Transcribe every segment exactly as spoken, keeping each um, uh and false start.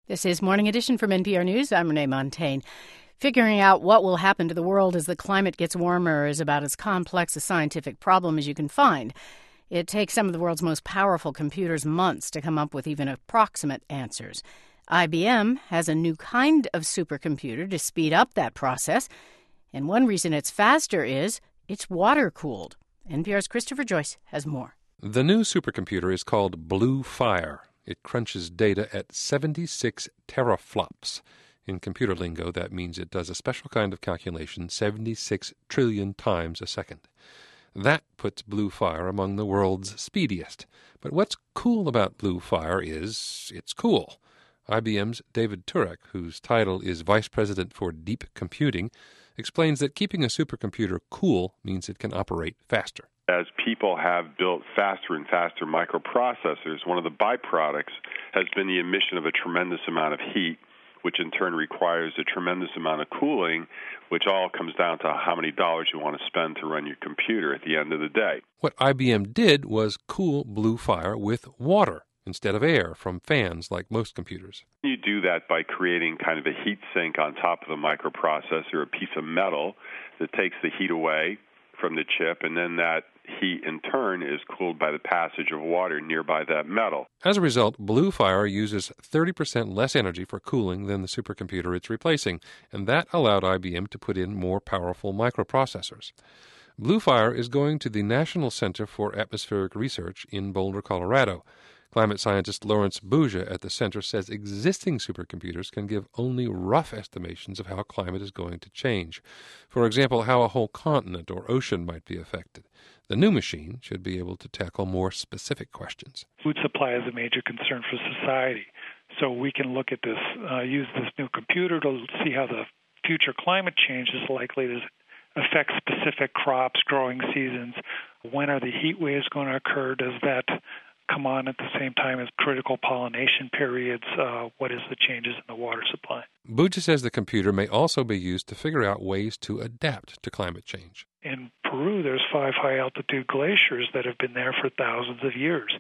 This is Morning Edition from N P R News. I'm Renee Montaigne. Figuring out what will happen to the world as the climate gets warmer is about as complex a scientific problem as you can find. It takes some of the world's most powerful computers months to come up with even approximate answers. I B M has a new kind of supercomputer to speed up that process, and one reason it's faster is it's water-cooled. N P R's Christopher Joyce has more. The new supercomputer is called Blue Fire. It crunches data at seventy-six teraflops. In computer lingo, that means it does a special kind of calculation seventy-six trillion times a second. That puts Blue Fire among the world's speediest. But what's cool about Blue Fire is it's cool. I B M's David Turek, whose title is Vice President for Deep Computing, explains that keeping a supercomputer cool means it can operate faster. As people have built faster and faster microprocessors, one of the byproducts has been the emission of a tremendous amount of heat, which in turn requires a tremendous amount of cooling, which all comes down to how many dollars you want to spend to run your computer at the end of the day. What I B M did was cool Blue Fire with water instead of air from fans like most computers. You do that by creating kind of a heat sink on top of the microprocessor, a piece of metal that takes the heat away from the chip, and then that heat in turn is cooled by the passage of water nearby that metal. As a result, Blue Fire uses thirty percent less energy for cooling than the supercomputer it's replacing, and that allowed I B M to put in more powerful microprocessors. Blue Fire is going to the National Center for Atmospheric Research in Boulder, Colorado. Climate scientist Lawrence Boudia at the center says existing supercomputers can give only rough estimations of how climate is going to change. For example, how a whole continent or ocean might be affected. The new machine should be able to tackle more specific questions. Food supply is a major concern for society. So we can look at this, uh, use this new computer to see how the future climate change is likely to affect specific crops, growing seasons. When are the heat waves going to occur? Does that come on at the same time as critical pollination periods? Uh, what is the changes in the water supply? Boudia says the computer may also be used to figure out ways to adapt to climate change. In Peru, there's five high-altitude glaciers that have been there for thousands of years.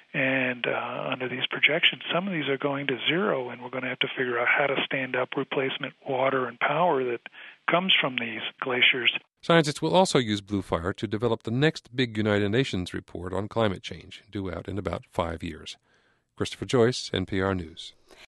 And uh, under these projections, some of these are going to zero, and we're going to have to figure out how to stand up replacement water and power that comes from these glaciers. Scientists will also use Blue Fire to develop the next big United Nations report on climate change, due out in about five years. Christopher Joyce, N P R News.